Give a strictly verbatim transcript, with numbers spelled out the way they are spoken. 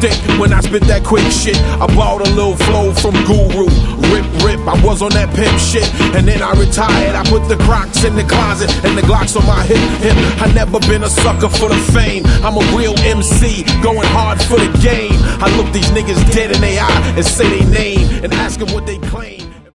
stick when I spit that quick shit. I bought a little flow from Guru. Rip, rip, I was on that pimp shit. And then I retired, I put the Crocs in the closet and the Glocks on my hip, hip. I never been a sucker for the fame. I'm a real M C, going hard for the game. I look these niggas dead in their eye and say their name and ask them what they claim.